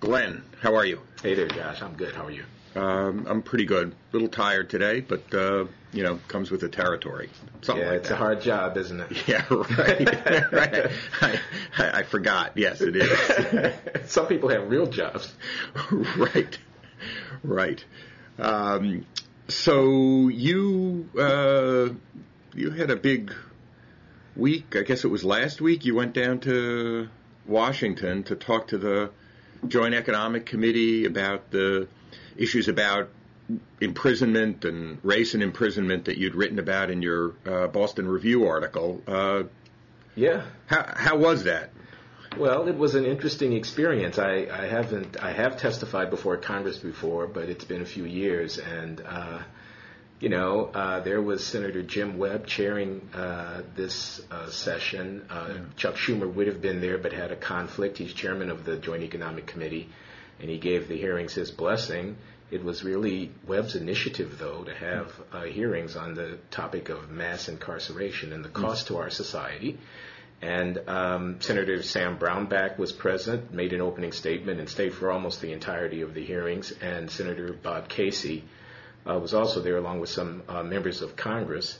Glenn, how are you? Hey there, Josh. I'm good. How are you? I'm pretty good. A little tired today, but, comes with the territory. Something like it's that. a hard job, isn't it? Yeah, right. Right. I forgot. Yes, it is. Some people have real jobs. Right. So you had a big week. I guess it was last week. You went down to Washington to talk to the Joint Economic Committee about the issues about imprisonment and race and imprisonment that you'd written about in your Boston Review article. Yeah. How was that? Well, it was an interesting experience. I have testified before Congress before, but it's been a few years, and there was Senator Jim Webb chairing this session. Chuck Schumer would have been there, but had a conflict. He's chairman of the Joint Economic Committee, and he gave the hearings his blessing. It was really Webb's initiative, though, to have hearings on the topic of mass incarceration and the cost to our society. And Senator Sam Brownback was present, made an opening statement, and stayed for almost the entirety of the hearings. And Senator Bob Casey was also there, along with some members of Congress.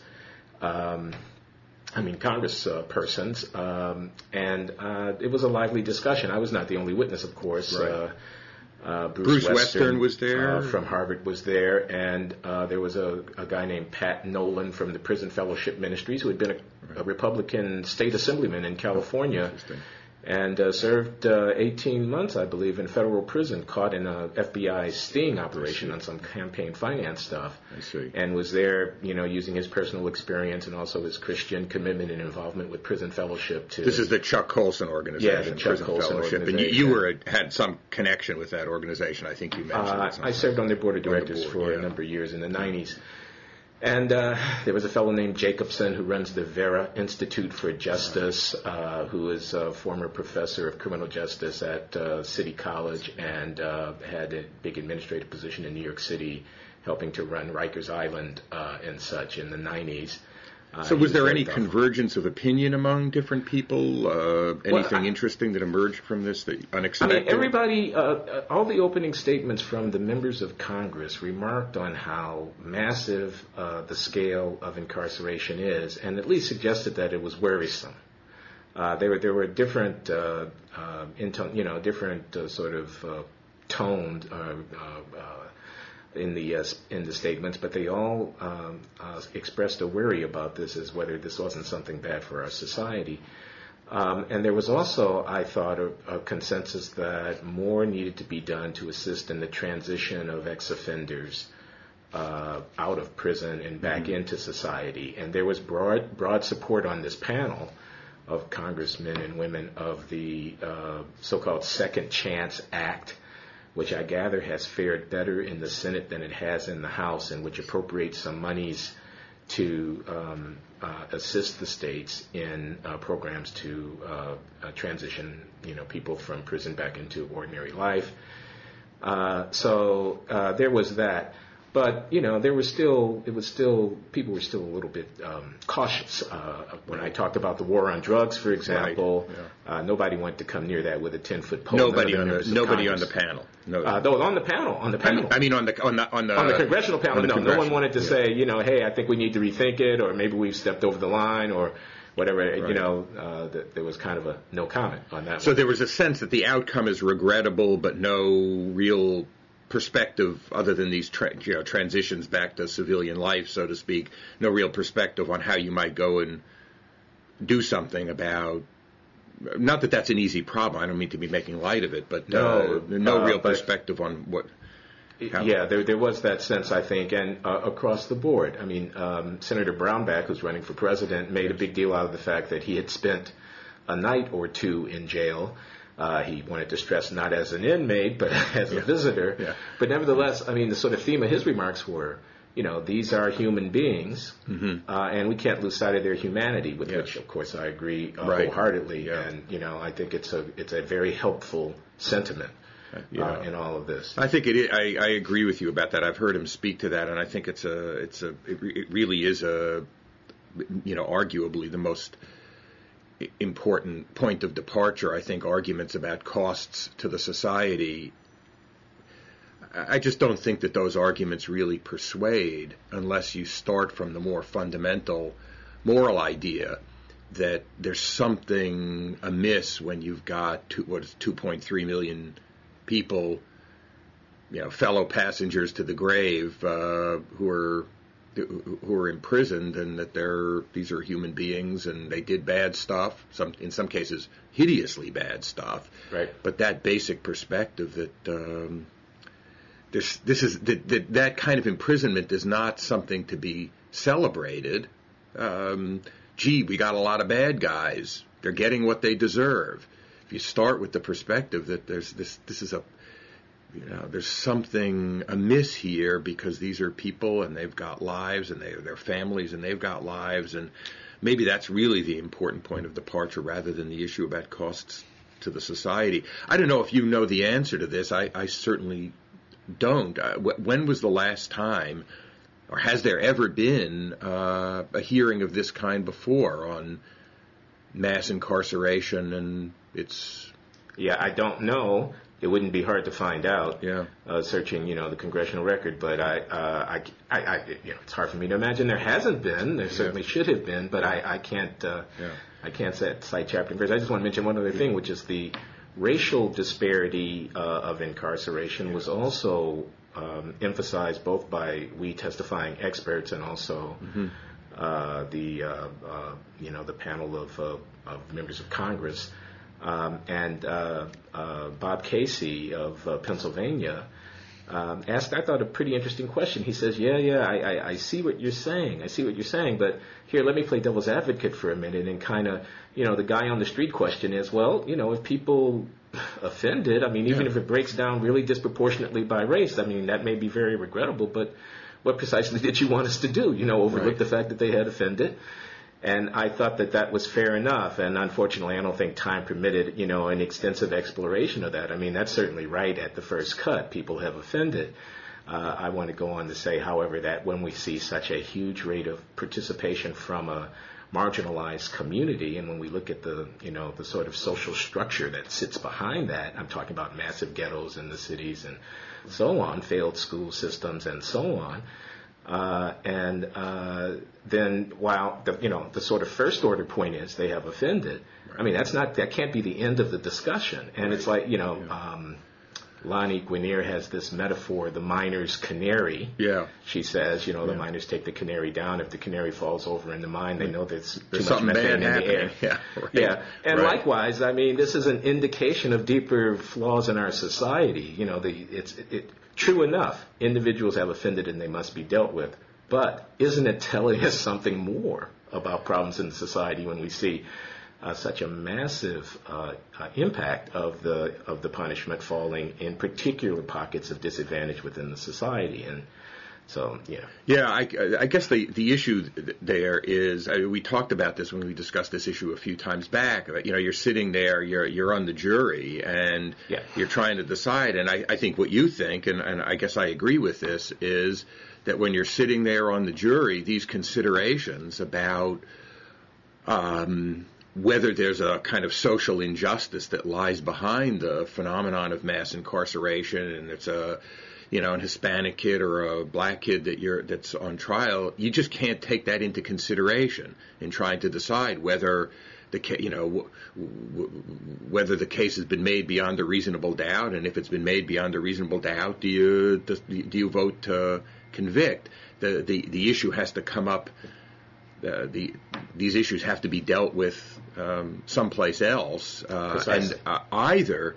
Congress persons. And it was a lively discussion. I was not the only witness, of course. Right. Bruce Western was there. From Harvard was there, and there was a guy named Pat Nolan from the Prison Fellowship Ministries, who had been a Republican state assemblyman in California, and served 18 months, I believe, in federal prison, caught in a FBI sting operation on some campaign finance stuff. I see. And was there, using his personal experience and also his Christian commitment and involvement with Prison Fellowship to... This is the Chuck Colson organization. Yeah, the Chuck Colson Fellowship. organization. And you had some connection with that organization, I think you mentioned. I served on their board of directors for a number of years in the 90s. And there was a fellow named Jacobson who runs the Vera Institute for Justice, who is a former professor of criminal justice at City College and had a big administrative position in New York City, helping to run Rikers Island and such in the 90s. So was there any convergence of opinion among different people? Anything interesting that emerged from this that unexpected? Everybody, all the opening statements from the members of Congress remarked on how massive the scale of incarceration is, and at least suggested that it was worrisome. There were different, sort of toned in the statements, but they all expressed a worry about this, as whether this wasn't something bad for our society. And there was also, I thought, a consensus that more needed to be done to assist in the transition of ex-offenders out of prison and back into society. And there was broad support on this panel of congressmen and women of the so-called Second Chance Act, which I gather has fared better in the Senate than it has in the House, and which appropriates some monies to assist the states in programs to transition, people from prison back into ordinary life. So there was that. But, people were still a little bit cautious. When I talked about the war on drugs, for example, right. Nobody wanted to come near that with a 10-foot pole. Nobody on the panel. No. On the panel. I mean, on the congressional panel. No one wanted to say, hey, I think we need to rethink it, or maybe we've stepped over the line, or whatever. Right. There was kind of a no comment on that. So there was a sense that the outcome is regrettable, but no real perspective other than these transitions back to civilian life, so to speak. No real perspective on how you might go and do something about. Not that that's an easy problem. I don't mean to be making light of it, but no real perspective on what. Yeah, there was that sense, I think, and across the board. I mean, Senator Brownback, who's running for president, made a big deal out of the fact that he had spent a night or two in jail. He wanted to stress not as an inmate, but as a visitor. Yeah. But nevertheless, I mean, the sort of theme of his remarks were, these are human beings, and we can't lose sight of their humanity, with which, of course, I agree wholeheartedly. Yeah. And, I think it's a very helpful sentiment in all of this. I think it is. I agree with you about that. I've heard him speak to that, and I think it really is arguably the most important point of departure. I think arguments about costs to the society, I just don't think that those arguments really persuade unless you start from the more fundamental moral idea that there's something amiss when you've got 2.3 million people, fellow passengers to the grave, who are imprisoned, and that these are human beings and they did bad stuff, in some cases hideously bad stuff. Right. But that basic perspective that that kind of imprisonment is not something to be celebrated. We got a lot of bad guys. They're getting what they deserve. If you start with the perspective that there's there's something amiss here because these are people and they've got lives and they're families and they've got lives, and maybe that's really the important point of departure rather than the issue about costs to the society. I don't know if you know the answer to this. I certainly don't. When was the last time, or has there ever been a hearing of this kind before on mass incarceration and its... Yeah, I don't know. It wouldn't be hard to find out. Yeah. Searching, the congressional record, but I it's hard for me to imagine there hasn't been. There certainly should have been, but I can't. I can't cite chapter and verse. I just want to mention one other thing, which is the racial disparity of incarceration was also emphasized both by we testifying experts and also the panel of members of Congress. And Bob Casey of Pennsylvania asked, I thought, a pretty interesting question. He says, I see what you're saying. But here, let me play devil's advocate for a minute and kind of, the guy on the street question is, well, if people offended, even if it breaks down really disproportionately by race, that may be very regrettable, but what precisely did you want us to do? Overlook the fact that they had offended? And I thought that was fair enough, and unfortunately I don't think time permitted, an extensive exploration of that. That's certainly right at the first cut. People have offended. I want to go on to say, however, that when we see such a huge rate of participation from a marginalized community, and when we look at the sort of social structure that sits behind that, I'm talking about massive ghettos in the cities and so on, failed school systems and so on. Then while the sort of first order point is they have offended, that can't be the end of the discussion. And it's like, Lani Guinier has this metaphor, the miner's canary. Yeah. She says, the miners take the canary down. If the canary falls over in the mine, they know there's too something much methane bad in the air. Yeah. Right. Yeah. And right. likewise, this is an indication of deeper flaws in our society. True enough, individuals have offended and they must be dealt with. But isn't it telling us something more about problems in society when we see such a massive impact of the punishment falling in particular pockets of disadvantage within the society? And so, yeah. Yeah, I guess the issue there is, we talked about this when we discussed this issue a few times back. You're sitting there, you're on the jury, and you're trying to decide. And I think what you think, and I guess I agree with this, is that when you're sitting there on the jury, these considerations about whether there's a kind of social injustice that lies behind the phenomenon of mass incarceration, and it's an Hispanic kid or a black kid that's on trial, you just can't take that into consideration in trying to decide whether whether the case has been made beyond a reasonable doubt, and if it's been made beyond a reasonable doubt, do you vote to convict? The issue has to come up. These issues have to be dealt with someplace else, and either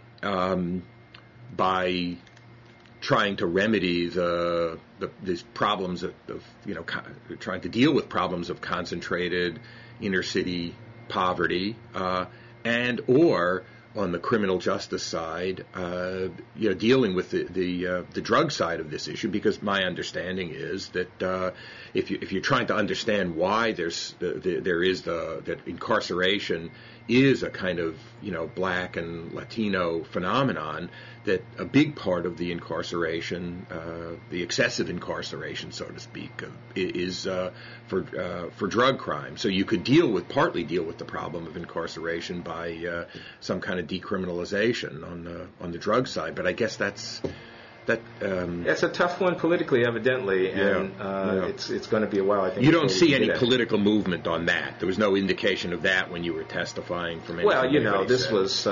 by trying to remedy these problems of trying to deal with problems of concentrated inner city poverty, and or on the criminal justice side, dealing with the drug side of this issue, because my understanding is that if you're trying to understand why that incarceration is a kind of, black and Latino phenomenon, that a big part of the incarceration, the excessive incarceration, so to speak, is for drug crime. So you could partly deal with the problem of incarceration by some kind of decriminalization on the drug side. But I guess that's a tough one politically, evidently, and it's going to be a while. I think you don't see any political movement on that. There was no indication of that when you were testifying from anything. Well, this was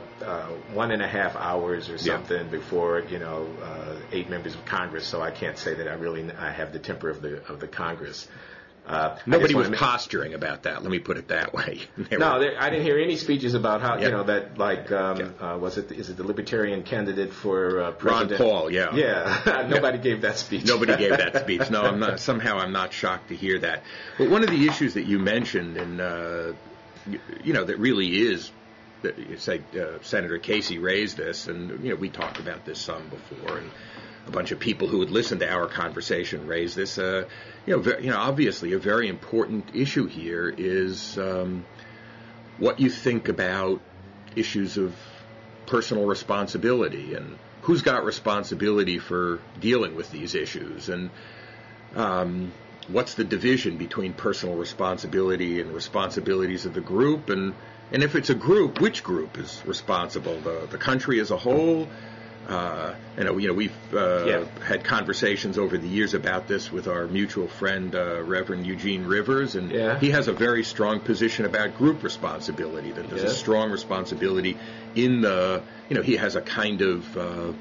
1.5 hours or something before 8 members of Congress. So I can't say that I have the temper of the Congress. Nobody was posturing about that. Let me put it that way. I didn't hear any speeches about how is it the Libertarian candidate for president? Ron Paul? Yeah. Nobody gave that speech. Nobody gave that speech. No, I'm not. Somehow, I'm not shocked to hear that. But one of the issues that you mentioned, and that really is, Senator Casey raised this, and we talked about this some before, and a bunch of people who would listen to our conversation raised this. Obviously, a very important issue here is what you think about issues of personal responsibility and who's got responsibility for dealing with these issues, and what's the division between personal responsibility and responsibilities of the group, and if it's a group, which group is responsible? The country as a whole? We've had conversations over the years about this with our mutual friend, Reverend Eugene Rivers, and he has a very strong position about group responsibility, that there's a strong responsibility in he has a kind of,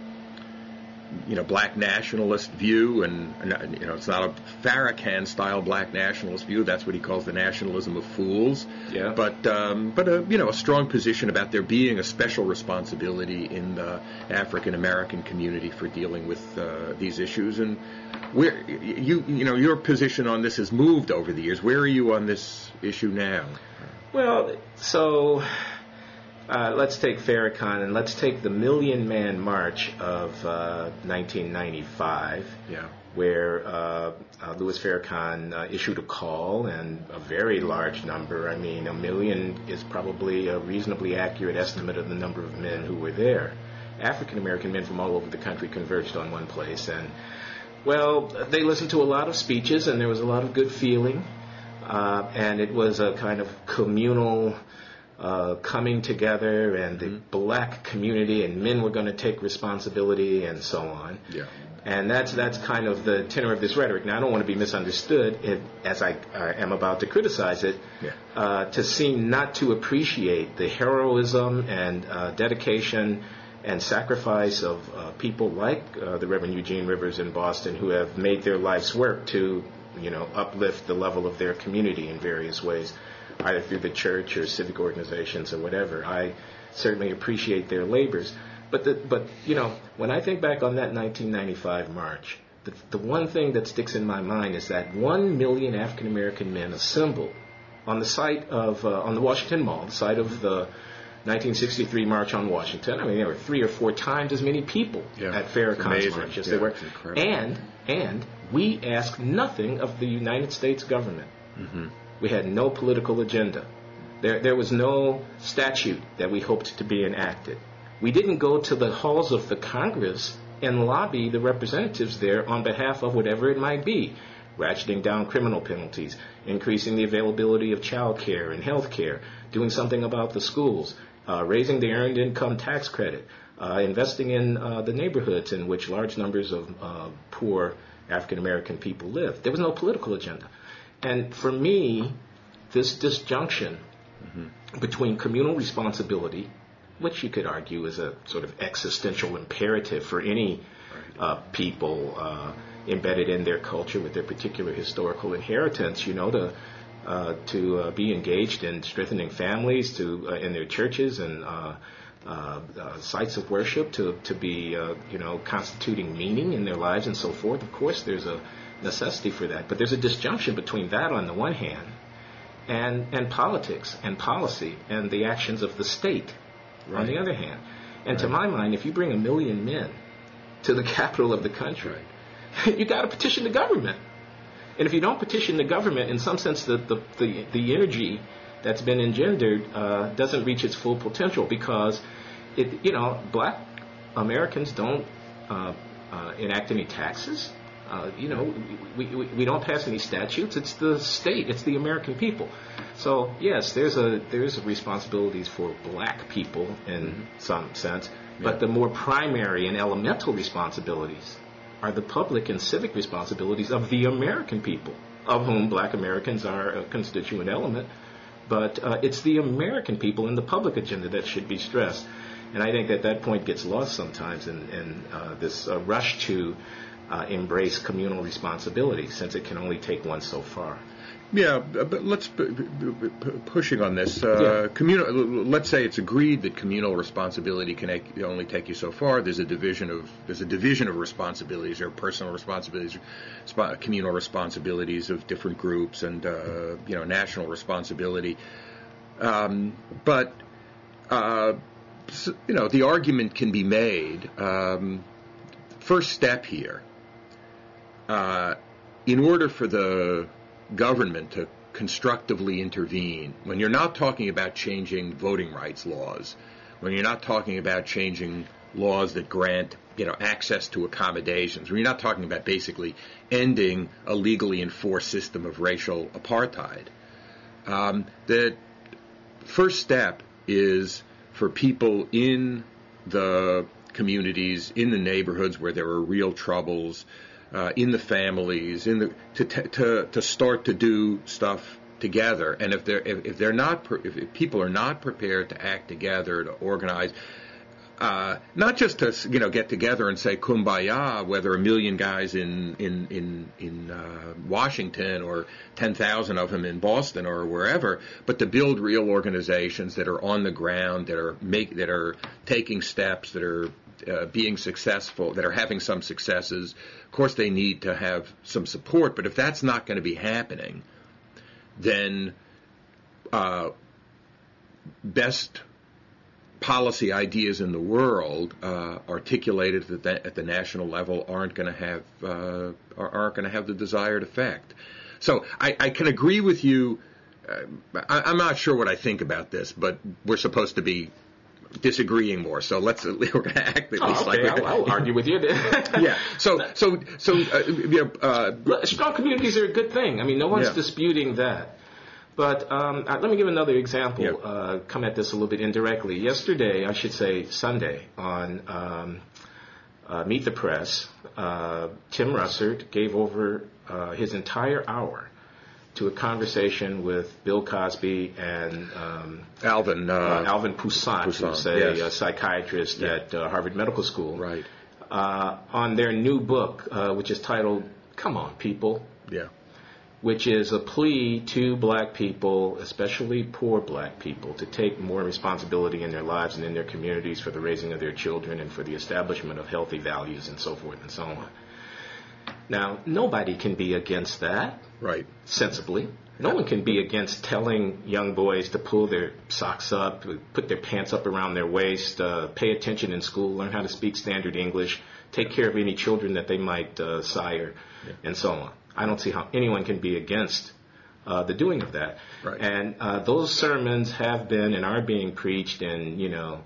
black nationalist view, and it's not a Farrakhan-style black nationalist view. That's what he calls the nationalism of fools. Yeah. But a strong position about there being a special responsibility in the African American community for dealing with these issues. And where your position on this has moved over the years. Where are you on this issue now? Well, so. Let's take Farrakhan, and let's take the Million Man March of 1995, where Louis Farrakhan issued a call, and a very large number, 1 million is probably a reasonably accurate estimate of the number of men who were there. African-American men from all over the country converged on one place, and, they listened to a lot of speeches, and there was a lot of good feeling, and it was a kind of communal coming together, and the black community and men were going to take responsibility and so on. Yeah. And that's kind of the tenor of this rhetoric. Now, I don't want to be misunderstood as I am about to criticize it, to seem not to appreciate the heroism and dedication and sacrifice of people like the Reverend Eugene Rivers in Boston, who have made their life's work to, uplift the level of their community in various ways, either through the church or civic organizations or whatever. I certainly appreciate their labors. But when I think back on that 1995 march, the one thing that sticks in my mind is that 1 million African American men assembled on the site of on the Washington Mall, the site of the 1963 March on Washington. There were 3 or 4 times as many people at Farrakhan's march as there were, and we asked nothing of the United States government. Mm-hmm. We had no political agenda. There was no statute that we hoped to be enacted. We didn't go to the halls of the Congress and lobby the representatives there on behalf of whatever it might be, ratcheting down criminal penalties, increasing the availability of child care and health care, doing something about the schools, raising the earned income tax credit, investing in the neighborhoods in which large numbers of poor African American people live. There was no political agenda. And for me, this disjunction between communal responsibility, which you could argue is a sort of existential imperative for any people embedded in their culture with their particular historical inheritance, to be engaged in strengthening families, in their churches and sites of worship, to be constituting meaning in their lives and so forth. Of course, there's a necessity for that, but there's a disjunction between that on the one hand and politics and policy and the actions of the state on the other hand. And to my mind, if you bring 1 million men to the capital of the country, you got to petition the government. And if you don't petition the government, in some sense, the energy that's been engendered doesn't reach its full potential because black Americans don't enact any taxes. We don't pass any statutes. It's the state. It's the American people. So yes, there's responsibilities for black people in some sense, but the more primary and elemental responsibilities are the public and civic responsibilities of the American people, of whom black Americans are a constituent element. But it's the American people and the public agenda that should be stressed. And I think that point gets lost sometimes in this rush to embrace communal responsibility, since it can only take one so far. Yeah, but let's pushing on this. Let's say it's agreed that communal responsibility can only take you so far. There's a division of responsibilities. There are personal responsibilities, communal responsibilities of different groups, and national responsibility. But the argument can be made. First step here, in order for the government to constructively intervene, when you're not talking about changing voting rights laws, when you're not talking about changing laws that grant access to accommodations, when you're not talking about basically ending a legally enforced system of racial apartheid, the first step is for people in the communities, in the neighborhoods where there are real troubles, in the families, to start to do stuff together. And if people are not prepared to act together, to organize, not just to get together and say kumbaya, whether 1 million guys in Washington or 10,000 of them in Boston or wherever, but to build real organizations that are on the ground, that are taking steps, that are being successful, that are having some successes. Of course, they need to have some support, but if that's not going to be happening, then best policy ideas in the world articulated at the national level aren't going to have the desired effect. So I can agree with you. I'm not sure what I think about this, but we're supposed to be disagreeing more. So we're going to act at least like I'll argue with you. Yeah. So strong communities are a good thing. I mean, no one's disputing that. But let me give another example, come at this a little bit indirectly. Yesterday, I should say Sunday, on Meet the Press, Tim Russert gave over his entire hour to a conversation with Bill Cosby and Alvin Poussaint, who's a psychiatrist at Harvard Medical School, right? On their new book, which is titled "Come On, People." Yeah. Which is a plea to black people, especially poor black people, to take more responsibility in their lives and in their communities for the raising of their children and for the establishment of healthy values and so forth and so on. Now, nobody can be against that, right? Sensibly. No one can be against telling young boys to pull their socks up, put their pants up around their waist, pay attention in school, learn how to speak standard English, take care of any children that they might sire, and so on. I don't see how anyone can be against the doing of that. Right. And those sermons have been and are being preached in,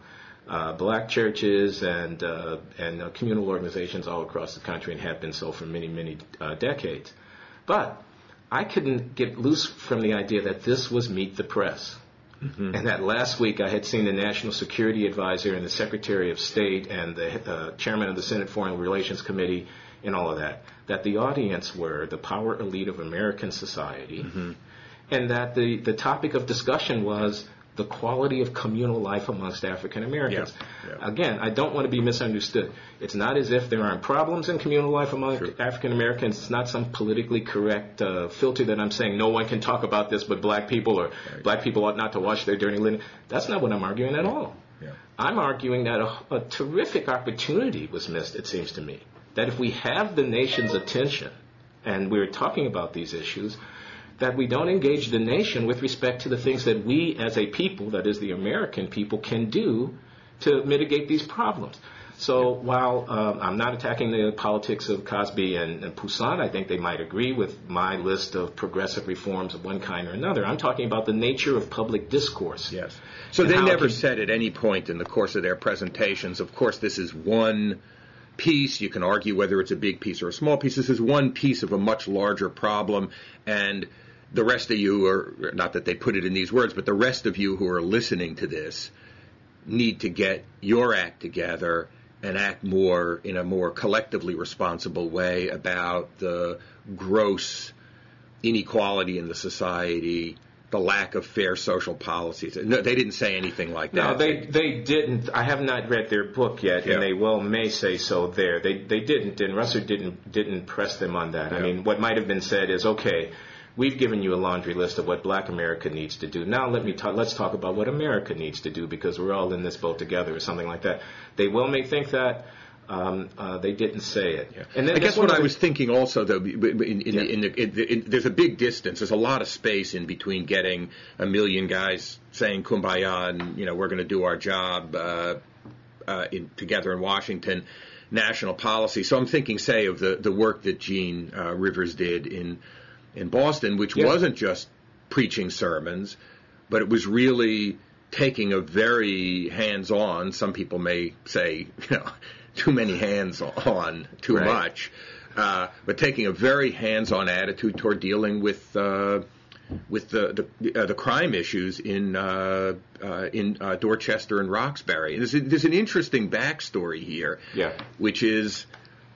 black churches and communal organizations all across the country, and have been so for many, many decades. But I couldn't get loose from the idea that this was Meet the Press. Mm-hmm. And that last week I had seen the National Security Advisor and the Secretary of State and the Chairman of the Senate Foreign Relations Committee and all of that the audience were the power elite of American society, mm-hmm. and that the topic of discussion was the quality of communal life amongst African Americans. Yeah. Yeah. Again, I don't want to be misunderstood. It's not as if there aren't problems in communal life among African Americans. It's not some politically correct filter that I'm saying no one can talk about this but black people, or black people ought not to wash their dirty linen. That's not what I'm arguing at all. Yeah. I'm arguing that a terrific opportunity was missed, it seems to me. That if we have the nation's attention, and we're talking about these issues, that we don't engage the nation with respect to the things that we as a people, that is the American people, can do to mitigate these problems. So while I'm not attacking the politics of Cosby and Poussin, I think they might agree with my list of progressive reforms of one kind or another. I'm talking about the nature of public discourse. Yes. So they never said at any point in the course of their presentations, of course, this is one piece. You can argue whether it's a big piece or a small piece. This is one piece of a much larger problem, and the rest of you are, not that they put it in these words, but the rest of you who are listening to this need to get your act together and act more in a more collectively responsible way about the gross inequality in the society, the lack of fair social policies. No, they didn't say anything like that. No, they didn't. I have not read their book yet, and they well may say so there. They didn't, and Russert didn't press them on that. Yeah. I mean, what might have been said is, okay, we've given you a laundry list of what Black America needs to do. Now let's talk about what America needs to do, because we're all in this boat together, or something like that. They well may think that. They didn't say it. Yeah. And then I guess what I was thinking also, though, there's a big distance. There's a lot of space in between getting a million guys saying "Kumbaya" and we're going to do our job together in Washington, national policy. So I'm thinking, say, of the work that Gene Rivers did in Boston, which wasn't just preaching sermons, but it was really taking a very hands-on. Some people may say, too many hands-on, too much, but taking a very hands-on attitude toward dealing with the crime issues in Dorchester and Roxbury. And there's an interesting backstory here, which is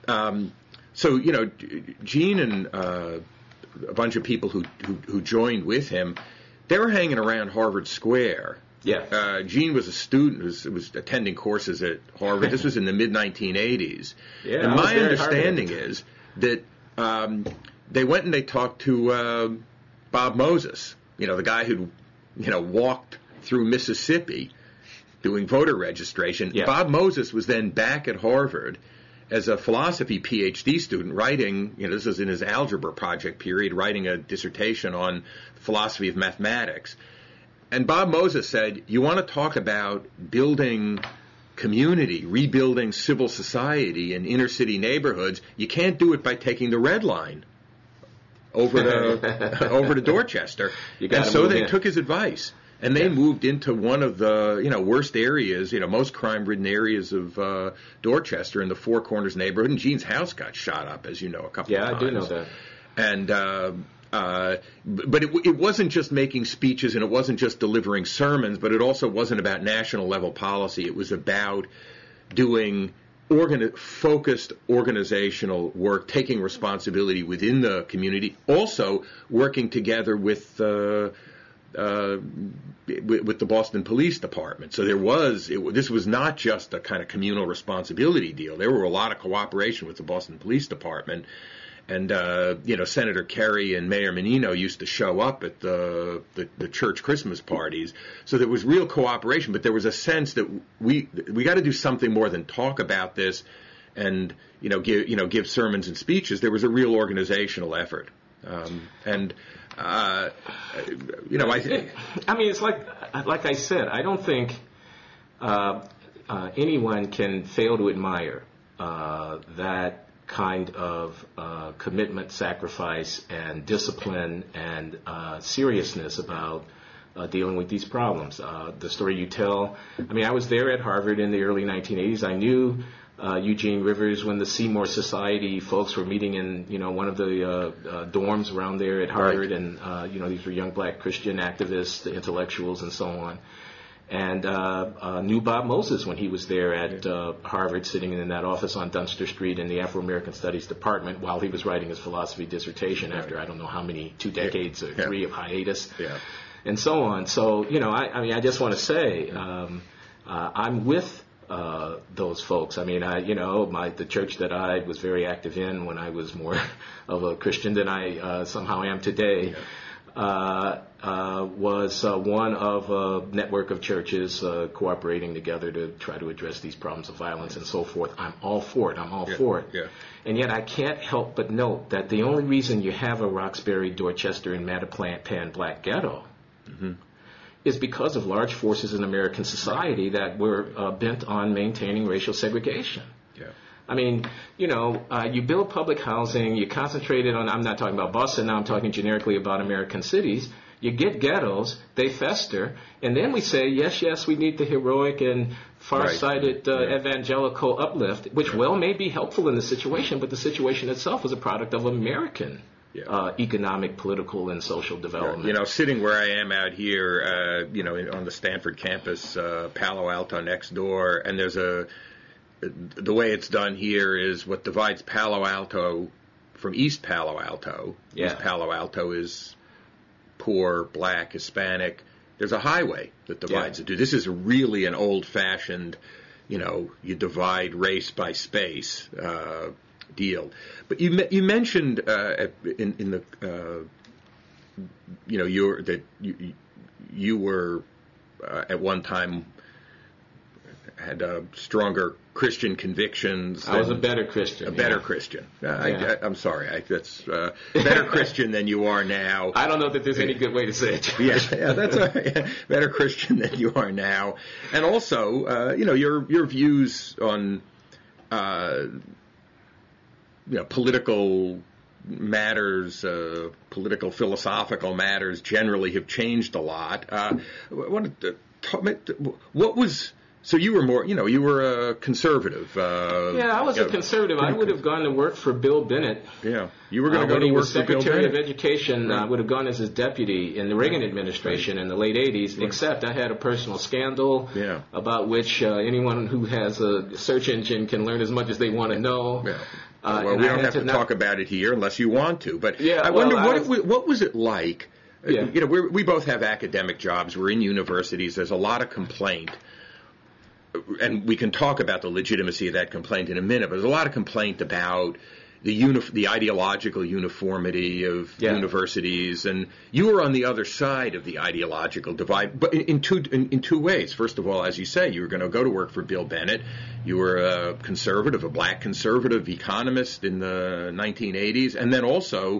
Gene and a bunch of people who joined with him, they were hanging around Harvard Square. Yeah. Gene was a student who was attending courses at Harvard. This was in the mid-1980s. Yeah, and my understanding is that they went and they talked to Bob Moses, the guy who walked through Mississippi doing voter registration. Yeah. Bob Moses was then back at Harvard as a philosophy PhD student writing, this was in his algebra project period, writing a dissertation on philosophy of mathematics. And Bob Moses said, you want to talk about building community, rebuilding civil society in inner city neighborhoods, you can't do it by taking the red line over to Dorchester. And so they took his advice. And they moved into one of the, worst areas, most crime-ridden areas of Dorchester in the Four Corners neighborhood. And Gene's house got shot up, as you know, a couple of times. Yeah, I do know that. And but it wasn't just making speeches, and it wasn't just delivering sermons, but it also wasn't about national level policy. It was about doing focused organizational work, taking responsibility within the community, also working together with the Boston Police Department. So this was not just a kind of communal responsibility deal. There were a lot of cooperation with the Boston Police Department. And, Senator Kerry and Mayor Menino used to show up at the church Christmas parties. So there was real cooperation, but there was a sense that we got to do something more than talk about this and, give sermons and speeches. There was a real organizational effort. I mean, it's like I said, I don't think anyone can fail to admire that kind of commitment, sacrifice, and discipline and seriousness about dealing with these problems. The story you tell, I was there at Harvard in the early 1980s. I knew Eugene Rivers when the Seymour Society folks were meeting in, one of the dorms around there at Harvard, right. And, these were young black Christian activists, the intellectuals, and so on. And knew Bob Moses when he was there at Harvard, sitting in that office on Dunster Street in the Afro-American Studies Department while he was writing his philosophy dissertation after I don't know how many, 2 decades or 3 of hiatus, and so on. So, I just want to say I'm with those folks. The church that I was very active in when I was more of a Christian than I somehow am today. Was one of a network of churches cooperating together to try to address these problems of violence and so forth. I'm all for it. Yeah. And yet I can't help but note that the only reason you have a Roxbury, Dorchester, and Mattapan Black ghetto is because of large forces in American society that were bent on maintaining racial segregation. Yeah. I mean, you build public housing, you concentrate it on, I'm not talking about Boston now, I'm talking generically about American cities. You get ghettos, they fester, and then we say, yes, we need the heroic and far-sighted evangelical uplift, which may be helpful in the situation, but the situation itself was a product of American economic, political, and social development. Yeah. Sitting where I am out here, on the Stanford campus, Palo Alto next door, and there's the way it's done here is what divides Palo Alto from East Palo Alto. Yeah. East Palo Alto is poor, black, Hispanic. There's a highway that divides the two. This is really an old-fashioned, you divide race by space deal. But you mentioned in the you were at one time had stronger Christian convictions. I was a better Christian. Christian. I'm sorry. That's better Christian than you are now. I don't know that there's any good way to say it. Yeah, that's all right. Yeah, better Christian than you are now. And also, your views on political matters, political philosophical matters generally have changed a lot. I wanted to talk. What was So you were more, you were a conservative. I was a conservative. I would have gone to work for Bill Bennett. Yeah, you were going to go to work for Bill Bennett. Secretary of Education. I would have gone as his deputy in the Reagan administration in the late 80s, except I had a personal scandal about which anyone who has a search engine can learn as much as they want to know. Yeah. Well, we don't have to talk about it here unless you want to. But I well, wonder, what was it like? Yeah. We both have academic jobs. We're in universities. There's a lot of complaint. And we can talk about the legitimacy of that complaint in a minute, but there's a lot of complaint about the ideological uniformity of universities, and you were on the other side of the ideological divide, but in two ways. First of all, as you say, you were going to go to work for Bill Bennett. You were a conservative, a black conservative economist in the 1980s, and then also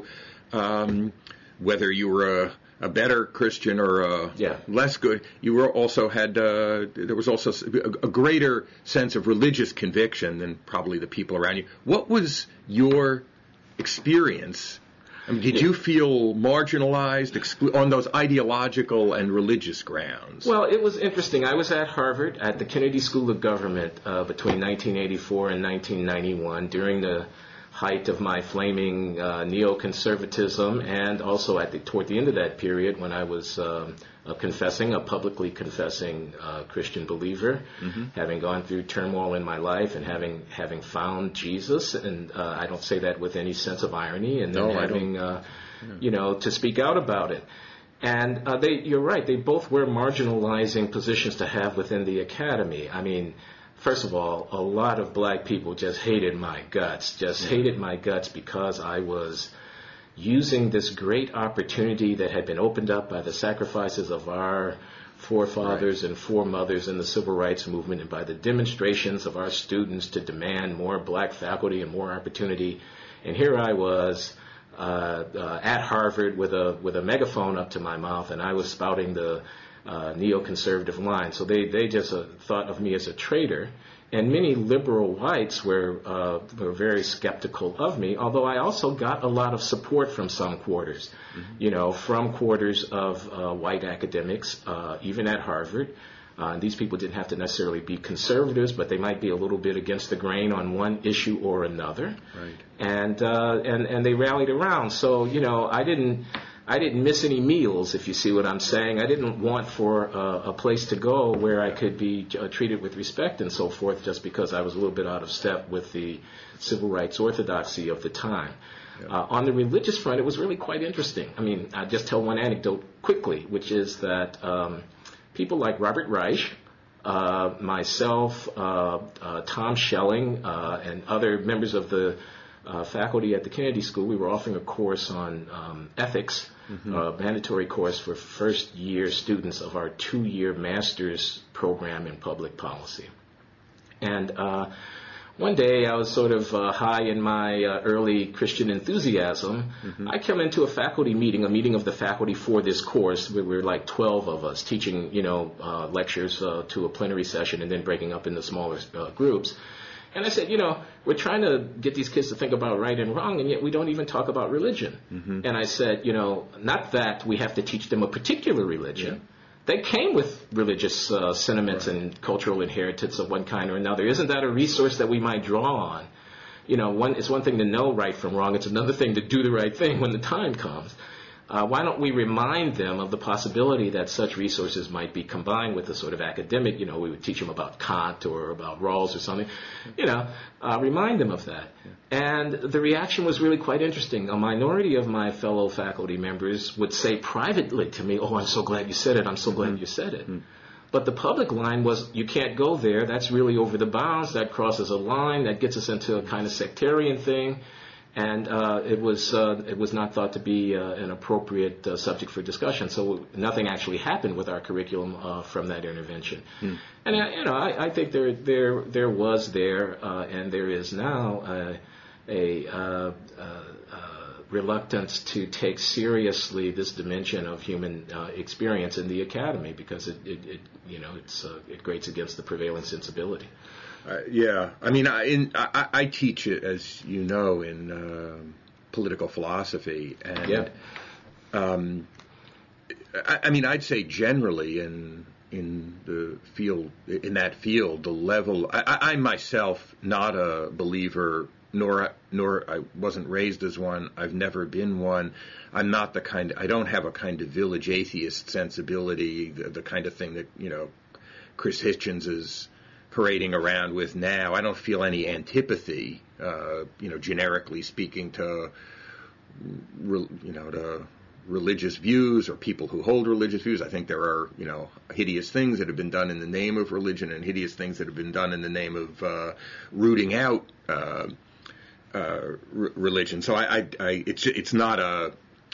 whether you were a better Christian or a less good, you were also there was also a greater sense of religious conviction than probably the people around you. What was your experience? I mean, did you feel marginalized on those ideological and religious grounds? Well, it was interesting. I was at Harvard at the Kennedy School of Government between 1984 and 1991 during the height of my flaming neoconservatism, and also toward the end of that period when I was a publicly confessing Christian believer, having gone through turmoil in my life and having found Jesus, and I don't say that with any sense of irony, and then having to speak out about it. And you're right, they both were marginalizing positions to have within the academy. I mean, first of all, a lot of black people just hated my guts, because I was using this great opportunity that had been opened up by the sacrifices of our forefathers and foremothers in the civil rights movement, and by the demonstrations of our students to demand more black faculty and more opportunity. And here I was at Harvard with a megaphone up to my mouth, and I was spouting the neoconservative line. So they just thought of me as a traitor. And many liberal whites were very skeptical of me, although I also got a lot of support from some quarters, from quarters of white academics, even at Harvard. These people didn't have to necessarily be conservatives, but they might be a little bit against the grain on one issue or another. Right. And they rallied around. So, I didn't miss any meals, if you see what I'm saying. I didn't want for a place to go where I could be treated with respect and so forth, just because I was a little bit out of step with the civil rights orthodoxy of the time. Yeah. On the religious front, it was really quite interesting. I mean, I'll just tell one anecdote quickly, which is that people like Robert Reich, myself, Tom Schelling, and other members of the faculty at the Kennedy School, we were offering a course on ethics, a mandatory course for first-year students of our 2-year master's program in public policy. And one day I was sort of high in my early Christian enthusiasm. Mm-hmm. I came into a faculty meeting, a meeting of the faculty for this course. We were like 12 of us teaching, lectures to a plenary session and then breaking up into smaller groups. And I said, we're trying to get these kids to think about right and wrong, and yet we don't even talk about religion. Mm-hmm. And I said, not that we have to teach them a particular religion. Yeah. They came with religious sentiments and cultural inheritance of one kind or another. Isn't that a resource that we might draw on? It's one thing to know right from wrong. It's another thing to do the right thing when the time comes. Why don't we remind them of the possibility that such resources might be combined with a sort of academic, we would teach them about Kant or about Rawls or something, remind them of that. And the reaction was really quite interesting. A minority of my fellow faculty members would say privately to me, I'm so glad you said it, I'm so glad you said it. Mm-hmm. But the public line was, you can't go there, that's really over the bounds, that crosses a line, that gets us into a kind of sectarian thing. And it was not thought to be an appropriate subject for discussion. So nothing actually happened with our curriculum from that intervention. Mm. And I think there was and there is now a reluctance to take seriously this dimension of human experience in the academy because it grates against the prevailing sensibility. Yeah, I mean, I teach it, as you know, in political philosophy, and I'd say generally in the field, in that field, the level. I myself not a believer, nor I wasn't raised as one. I've never been one. I'm not I don't have a kind of village atheist sensibility, the kind of thing that Chris Hitchens is parading around with now. I don't feel any antipathy, generically speaking, to religious views or people who hold religious views. I think there are, hideous things that have been done in the name of religion and hideous things that have been done in the name of rooting out religion. So it's not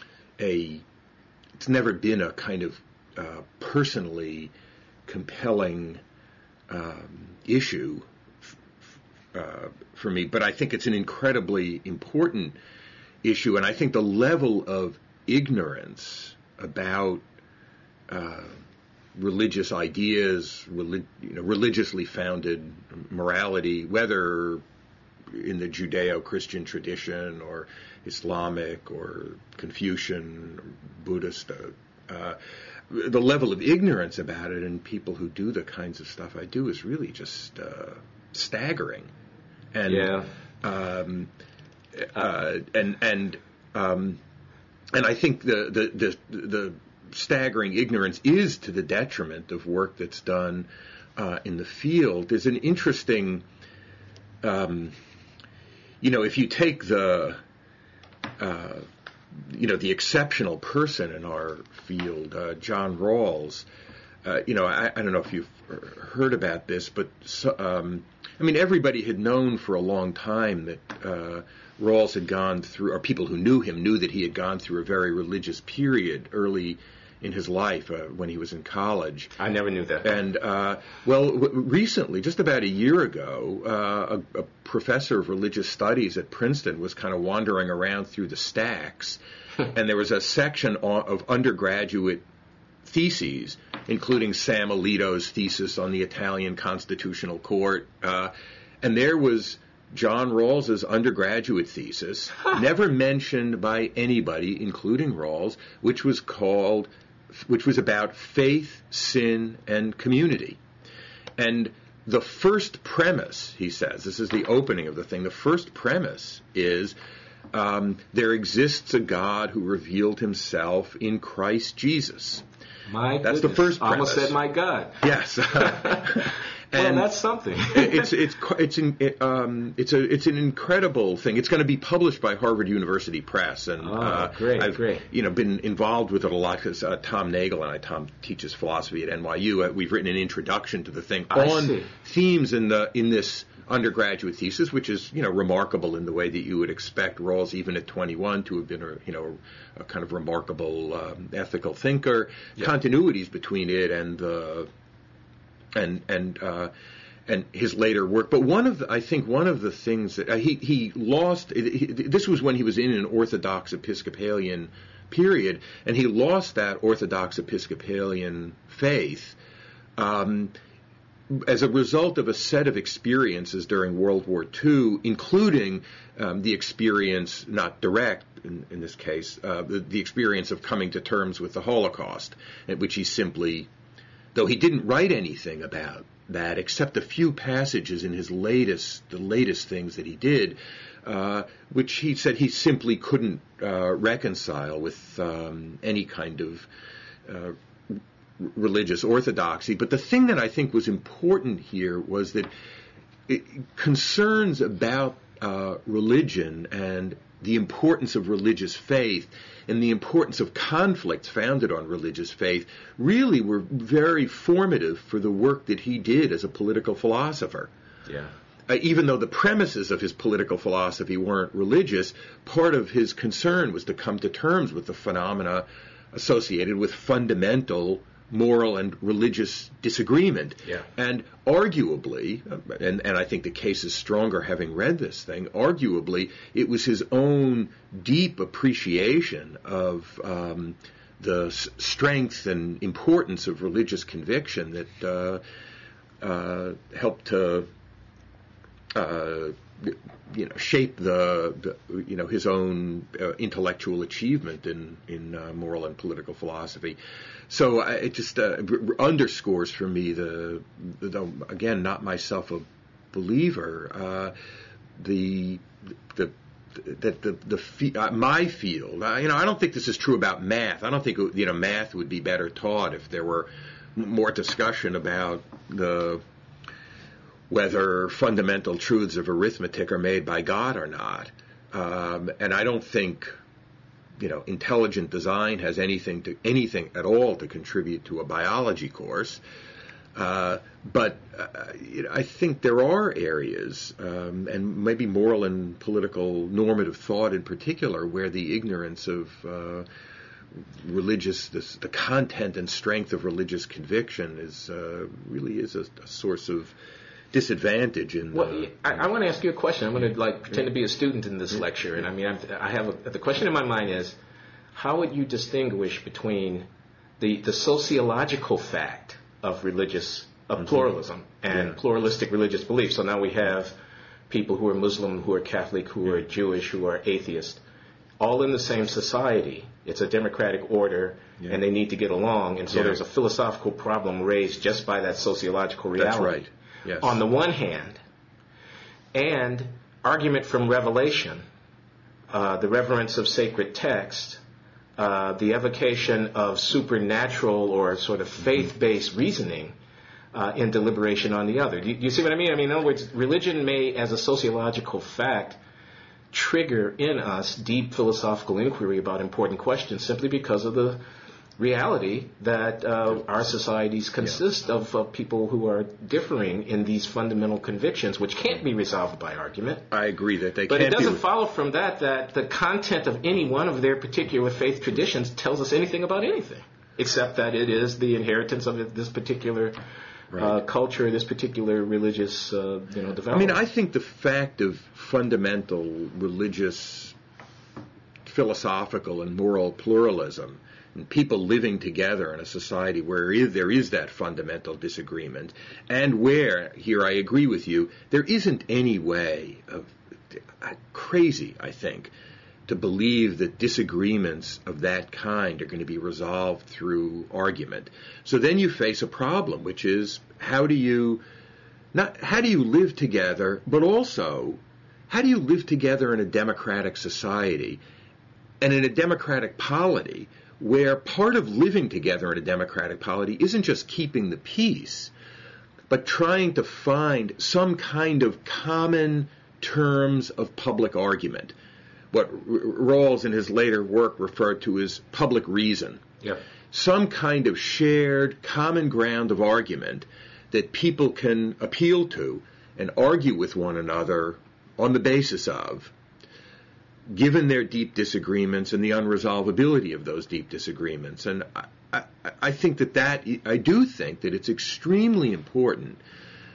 it's never been a kind of personally compelling issue for me, but I think it's an incredibly important issue, and I think the level of ignorance about religious ideas, religiously founded morality, whether in the Judeo-Christian tradition or Islamic or Confucian, Buddhist, the level of ignorance about it and people who do the kinds of stuff I do is really just staggering. And and I think the staggering ignorance is to the detriment of work that's done in the field. There's an interesting, if you take the exceptional person in our field, John Rawls. I don't know if you've heard about this, but everybody had known for a long time that Rawls had gone through, or people who knew him knew that he had gone through a very religious period early in his life when he was in college. I never knew that. And, recently, just about a year ago, a professor of religious studies at Princeton was kind of wandering around through the stacks, and there was a section of undergraduate theses, including Sam Alito's thesis on the Italian Constitutional Court, and there was John Rawls's undergraduate thesis, never mentioned by anybody, including Rawls, which was about faith, sin, and community. And the first premise, he says, this is the opening of the thing, the first premise is there exists a God who revealed himself in Christ Jesus. My That's goodness. The first premise. I almost said, my God. Yes. And that's something. it's an incredible thing. It's going to be published by Harvard University Press, and great. I've been involved with it a lot because Tom Nagel and Tom teaches philosophy at NYU. We've written an introduction to the thing on themes in this undergraduate thesis, which is remarkable in the way that you would expect Rawls, even at 21, to have been a kind of remarkable ethical thinker. Yeah. Continuities between it and and his later work. But I think one of the things that he lost, this was when he was in an Orthodox Episcopalian period, and he lost that Orthodox Episcopalian faith as a result of a set of experiences during World War II, including the experience, not direct in this case, the experience of coming to terms with the Holocaust, at which he simply, though he didn't write anything about that except a few passages in the latest things that he did, which he said he simply couldn't reconcile with any kind of religious orthodoxy. But the thing that I think was important here was that concerns about religion and the importance of religious faith and the importance of conflicts founded on religious faith really were very formative for the work that he did as a political philosopher. Yeah. Even though the premises of his political philosophy weren't religious, part of his concern was to come to terms with the phenomena associated with fundamental moral and religious disagreement. Yeah. And arguably, and I think the case is stronger having read this thing, arguably it was his own deep appreciation of the strength and importance of religious conviction that helped to shape his own intellectual achievement in moral and political philosophy. So it just underscores for me though again, not myself a believer, my field. I don't think this is true about math. I don't think math would be better taught if there were more discussion about whether fundamental truths of arithmetic are made by God or not. And I don't think intelligent design has anything at all to contribute to a biology course. But I think there are areas, and maybe moral and political normative thought in particular, where the ignorance of the content and strength of religious conviction really is a source of disadvantage. I want to ask you a question. I'm going to pretend to be a student in this lecture, and the question in my mind is, how would you distinguish between the sociological fact of pluralism and pluralistic religious beliefs? So now we have people who are Muslim, who are Catholic, who are Jewish, who are atheist, all in the same society. It's a democratic order, and they need to get along, and so there's a philosophical problem raised just by that sociological reality. That's right. Yes. On the one hand, and argument from revelation, the reverence of sacred text, the evocation of supernatural or sort of faith-based reasoning in deliberation on the other. Do you see what I mean? In other words, religion may, as a sociological fact, trigger in us deep philosophical inquiry about important questions simply because of the reality that our societies consist of people who are differing in these fundamental convictions, which can't be resolved by argument. I agree that they can't. But it doesn't follow from that the content of any one of their particular faith traditions tells us anything about anything, except that it is the inheritance of this particular culture, this particular religious development. I think the fact of fundamental religious, philosophical, and moral pluralism, and people living together in a society where there is that fundamental disagreement, and where, here I agree with you, there isn't any way of, crazy, I think, to believe that disagreements of that kind are going to be resolved through argument. So then you face a problem, which is how do you live together, but also how do you live together in a democratic society and in a democratic polity, where part of living together in a democratic polity isn't just keeping the peace, but trying to find some kind of common terms of public argument, what Rawls in his later work referred to as public reason. Yeah. Some kind of shared common ground of argument that people can appeal to and argue with one another on the basis of, given their deep disagreements and the unresolvability of those deep disagreements. And I do think that it's extremely important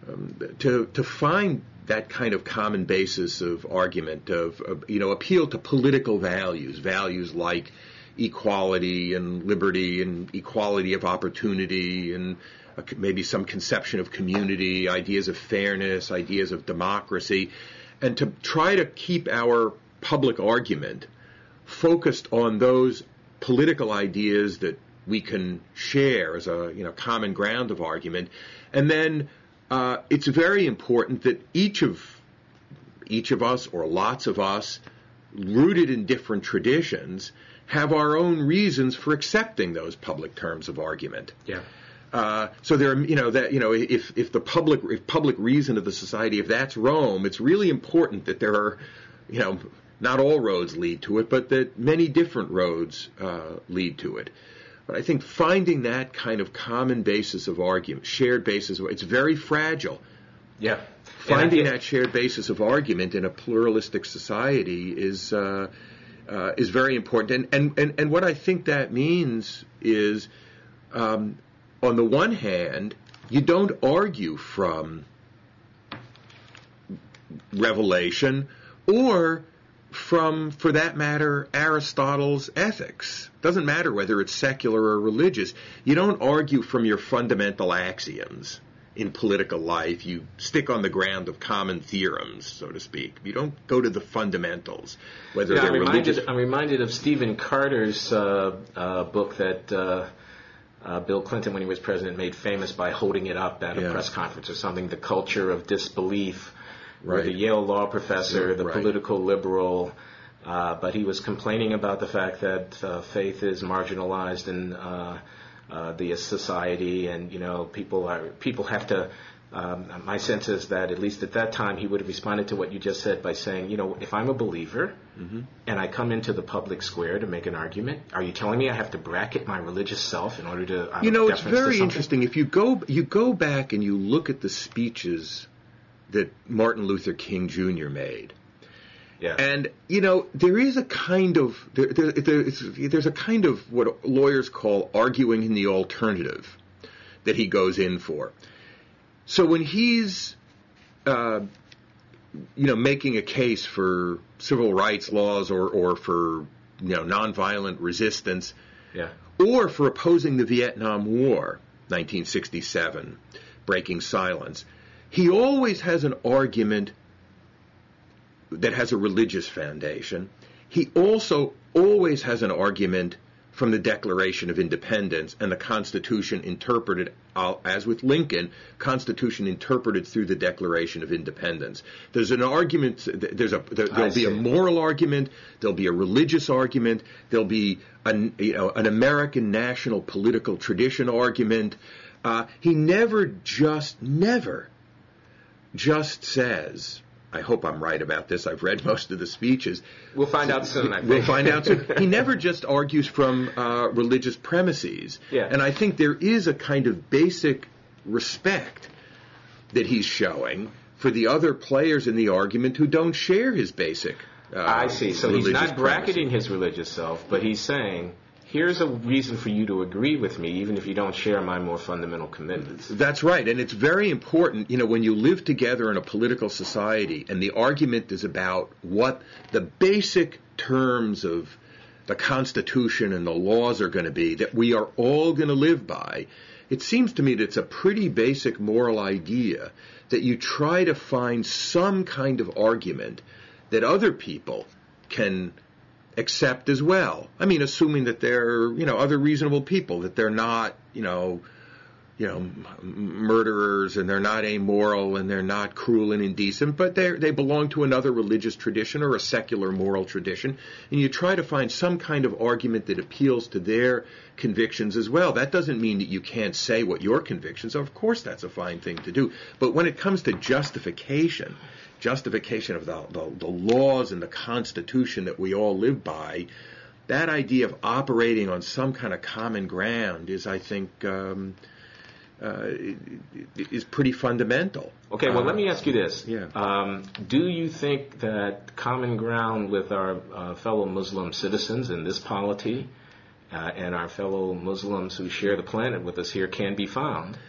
to find that kind of common basis of argument, of appeal to political values like equality and liberty and equality of opportunity and maybe some conception of community, ideas of fairness, ideas of democracy, and to try to keep our public argument focused on those political ideas that we can share as a common ground of argument. And then it's very important that each of us, or lots of us, rooted in different traditions, have our own reasons for accepting those public terms of argument. Yeah. So there, if public reason of the society, if that's Rome, it's really important that there are, not all roads lead to it, but that many different roads lead to it. But I think finding that kind of common basis of argument, shared basis, it's very fragile. Yeah. Finding that shared basis of argument in a pluralistic society is very important. And what I think that means is, on the one hand, you don't argue from revelation or from, for that matter, Aristotle's ethics. Doesn't matter whether it's secular or religious. You don't argue from your fundamental axioms in political life. You stick on the ground of common theorems, so to speak. You don't go to the fundamentals, whether they're religious. I'm reminded of Stephen Carter's book that Bill Clinton, when he was president, made famous by holding it up at a press conference or something, The Culture of Disbelief, where the Yale law professor, the political liberal, but he was complaining about the fact that faith is marginalized in the society, and people have to. My sense is that at least at that time he would have responded to what you just said by saying, if I'm a believer and I come into the public square to make an argument, are you telling me I have to bracket my religious self in order to? It's very interesting. If you go back and you look at the speeches that Martin Luther King Jr. made. Yeah. And there is a kind of there's a kind of what lawyers call arguing in the alternative that he goes in for. So when he's making a case for civil rights laws or for nonviolent resistance, or for opposing the Vietnam War, 1967, breaking silence, he always has an argument that has a religious foundation. He also always has an argument from the Declaration of Independence and the Constitution interpreted, as with Lincoln, Constitution interpreted through the Declaration of Independence. There's an argument, there'll be a moral argument, there'll be a religious argument, there'll be an American national political tradition argument. He never just says, I hope I'm right about this, I've read most of the speeches. We'll find out soon, I think. We'll find out soon. He never just argues from religious premises. Yeah. And I think there is a kind of basic respect that he's showing for the other players in the argument who don't share his basic I see. So he's not bracketing premises. his religious self, but he's saying, here's a reason for you to agree with me, even if you don't share my more fundamental commitments. That's right. And it's very important, when you live together in a political society and the argument is about what the basic terms of the Constitution and the laws are going to be, that we are all going to live by, it seems to me that it's a pretty basic moral idea that you try to find some kind of argument that other people can accept as well. I mean, assuming that they're, other reasonable people, that they're not, murderers, and they're not amoral, and they're not cruel and indecent, but they belong to another religious tradition or a secular moral tradition, and you try to find some kind of argument that appeals to their convictions as well. That doesn't mean that you can't say what your convictions are. Of course, that's a fine thing to do. But when it comes to justification of the laws and the Constitution that we all live by, that idea of operating on some kind of common ground is, I think, is pretty fundamental. Okay, well, let me ask you this. Yeah. Do you think that common ground with our fellow Muslim citizens in this polity and our fellow Muslims who share the planet with us here can be found?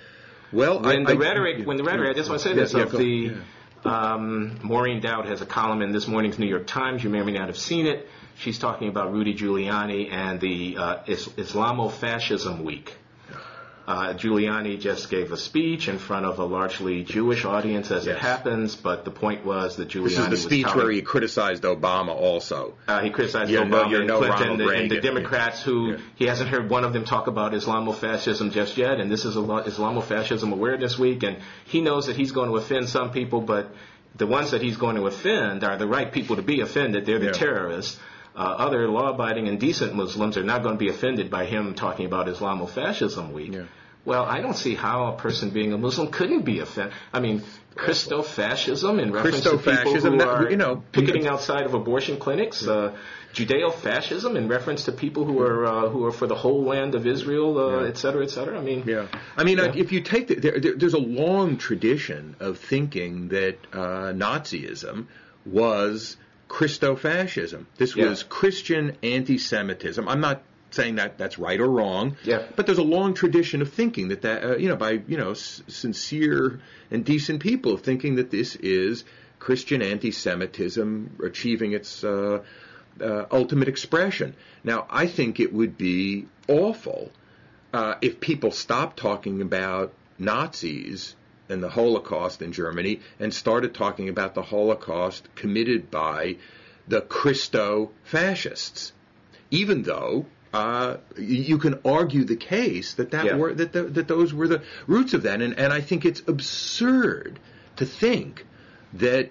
Well, when the rhetoric, I just want to say this, Maureen Dowd has a column in this morning's New York Times. You may or may not have seen it. She's talking about Rudy Giuliani and the Islamofascism week. Giuliani just gave a speech in front of a largely Jewish audience, as it happens, but the point was that Giuliani was... This is the speech where he criticized Obama also. He criticized Obama and Clinton and the Democrats who... He hasn't heard one of them talk about Islamofascism just yet, and this is Islamofascism Awareness Week, and he knows that he's going to offend some people, but the ones that he's going to offend are the right people to be offended. They're the terrorists. Other law-abiding and decent Muslims are not going to be offended by him talking about Islamofascism week. Yeah. Well, I don't see how a person being a Muslim couldn't be offended. I mean, Christofascism in reference to people who are picketing outside of abortion clinics. Judeo-fascism in reference to people who are for the whole land of Israel, et cetera, et cetera. I mean, if you take there's a long tradition of thinking that Nazism was Christofascism. This was Christian anti-Semitism. I'm not saying that that's right or wrong, but there's a long tradition of thinking that by sincere and decent people of thinking that this is Christian anti-Semitism achieving its ultimate expression. Now, I think it would be awful if people stopped talking about Nazis and the Holocaust in Germany and started talking about the Holocaust committed by the Christo-fascists, even though you can argue the case that those were the roots of that, and I think it's absurd to think that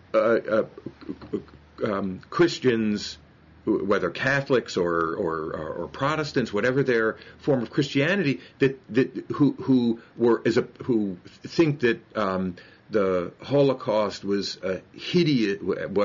Christians, whether Catholics or Protestants, whatever their form of Christianity, who think that the Holocaust was a hideous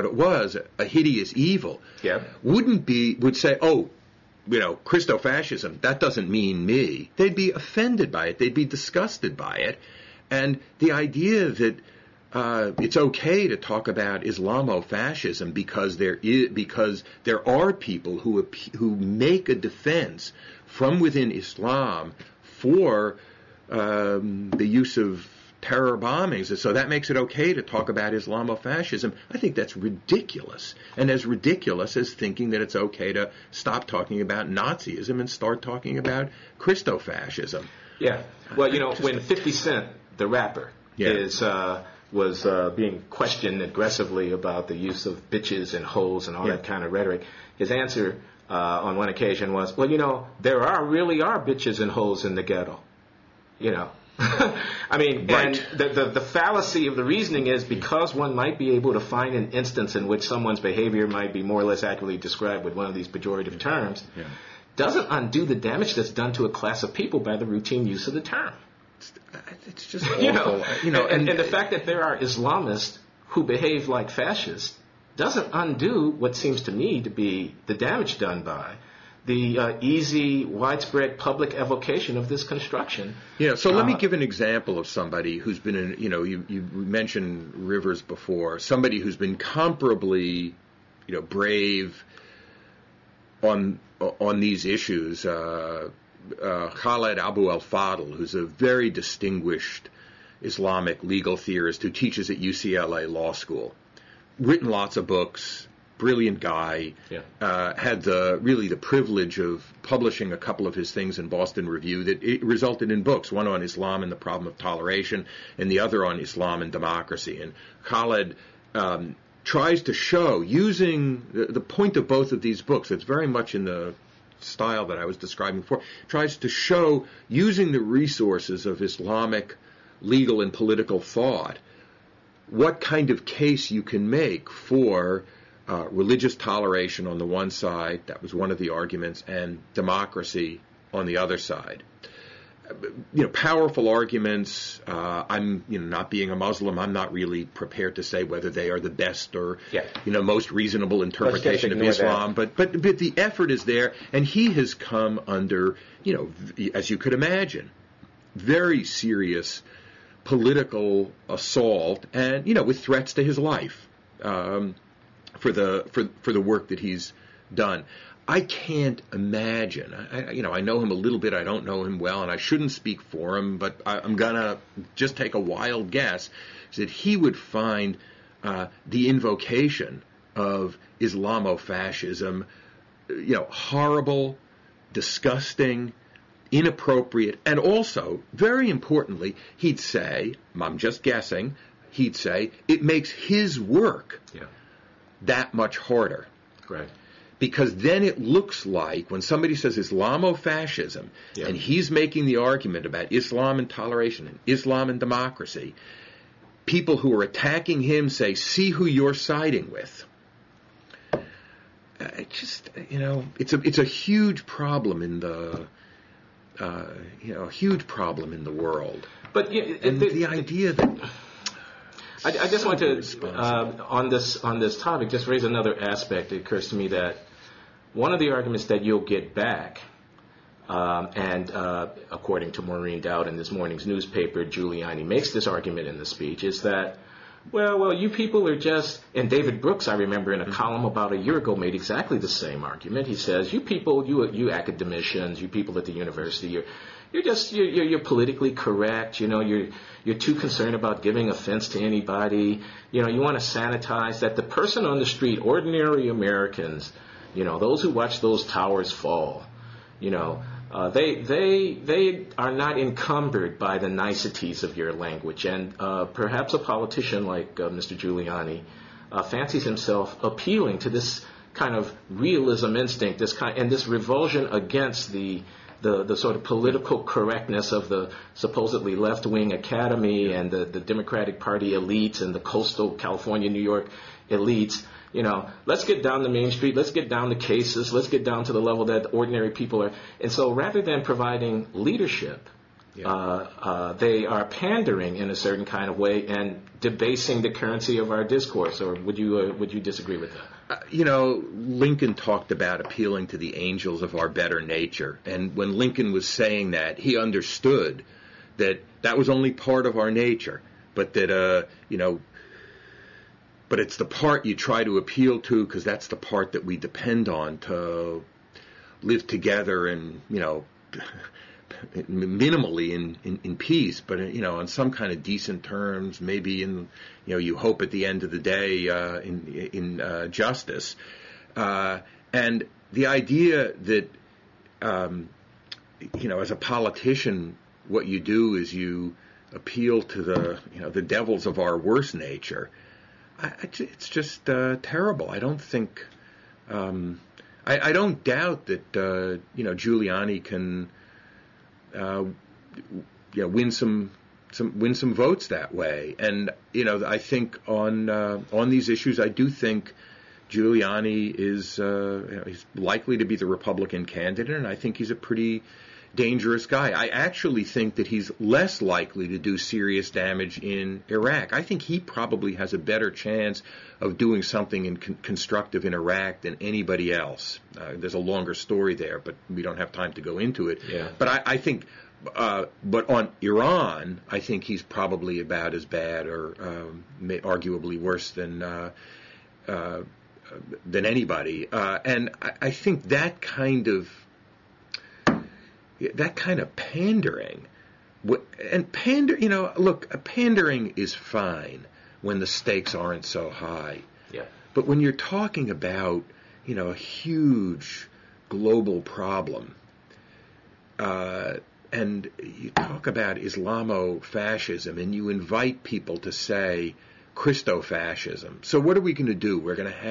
evil, would say, Christofascism, that doesn't mean me. They'd be offended by it. They'd be disgusted by it. And the idea that it's okay to talk about Islamofascism because there are people who make a defense from within Islam for the use of terror bombings, so that makes it okay to talk about Islamofascism. I think that's ridiculous, and as ridiculous as thinking that it's okay to stop talking about Nazism and start talking about Christofascism. Yeah. Well, when 50 Cent, the rapper, was being questioned aggressively about the use of bitches and hoes and all that kind of rhetoric, his answer on one occasion was, there really are bitches and hoes in the ghetto. I mean, right. And the fallacy of the reasoning is because one might be able to find an instance in which someone's behavior might be more or less accurately described with one of these pejorative terms, doesn't undo the damage that's done to a class of people by the routine use of the term. It's just awful. And the fact that there are Islamists who behave like fascists doesn't undo what seems to me to be the damage done by the easy, widespread public evocation of this construction. So let me give an example of somebody who's been in, you mentioned Rivers before, somebody who's been comparably, brave on these issues. Khaled Abu al-Fadl, who's a very distinguished Islamic legal theorist who teaches at UCLA Law School, written lots of books, brilliant guy, had the privilege of publishing a couple of his things in Boston Review that it resulted in books, one on Islam and the problem of toleration, and the other on Islam and democracy. And Khaled tries to show, using the point of both of these books, it's very much in the style that I was describing before, tries to show, using the resources of Islamic legal and political thought, what kind of case you can make for religious toleration on the one side, that was one of the arguments, and democracy on the other side. Powerful arguments. I'm, not being a Muslim, I'm not really prepared to say whether they are the best or, most reasonable interpretation of Islam. But the effort is there, and he has come under, as you could imagine, very serious political assault, and with threats to his life. For the work that he's done. I can't imagine. I know him a little bit. I don't know him well, and I shouldn't speak for him, but I'm gonna just take a wild guess that he would find the invocation of Islamofascism, horrible, disgusting, inappropriate, and also, very importantly, he'd say, I'm just guessing, he'd say, it makes his work that much harder. Right. Because then it looks like, when somebody says Islamofascism, and he's making the argument about Islam and toleration and Islam and democracy, people who are attacking him say, see who you're siding with. It's a huge problem in the, huge problem in the world. But the idea that I just want to on this topic just raise another aspect. It occurs to me that one of the arguments that you'll get back, and according to Maureen Dowd in this morning's newspaper, Giuliani makes this argument in the speech, is that, well, you people are just, and David Brooks, I remember in a column about a year ago, made exactly the same argument. He says, you people, you academicians, you people at the university, you're politically correct. You're too concerned about giving offense to anybody. You want to sanitize that. The person on the street, ordinary Americans, those who watch those towers fall, they are not encumbered by the niceties of your language. And perhaps a politician like Mr. Giuliani fancies himself appealing to this kind of realism instinct, and this revulsion against the sort of political correctness of the supposedly left-wing academy and the Democratic Party elites and the coastal California, New York elites. Let's get down the Main Street. Let's get down to cases. Let's get down to the level that ordinary people are. And so rather than providing leadership, they are pandering in a certain kind of way and debasing the currency of our discourse. Or would you disagree with that? Lincoln talked about appealing to the angels of our better nature. And when Lincoln was saying that, he understood that was only part of our nature, but that, but it's the part you try to appeal to because that's the part that we depend on to live together and, minimally in peace, but, on some kind of decent terms, maybe in, you hope at the end of the day in justice. And the idea that, as a politician, what you do is you appeal to the devils of our worst nature. It's just terrible. I don't think. I don't doubt that Giuliani can win some votes that way. And I think on these issues, I do think Giuliani is he's likely to be the Republican candidate, and I think he's a pretty dangerous guy. I actually think that he's less likely to do serious damage in Iraq. I think he probably has a better chance of doing something constructive in Iraq than anybody else. There's a longer story there, but we don't have time to go into it. Yeah. But I think, but on Iran, I think he's probably about as bad or arguably worse than anybody. And I think that kind of pandering, and pandering is fine when the stakes aren't so high. Yeah. But when you're talking about, a huge global problem, and you talk about Islamofascism, and you invite people to say Christofascism. So what are we going to do? We're going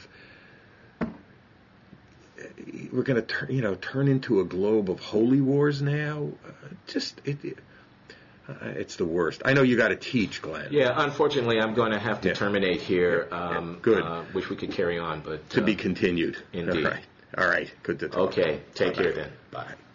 to turn into a globe of holy wars now. It's the worst. I know you got to teach, Glenn. Yeah, unfortunately, I'm going to have to terminate here. Good. Wish we could carry on, but to be continued. Indeed. All right. Good to talk. Okay. Take Bye-bye. care then. Bye.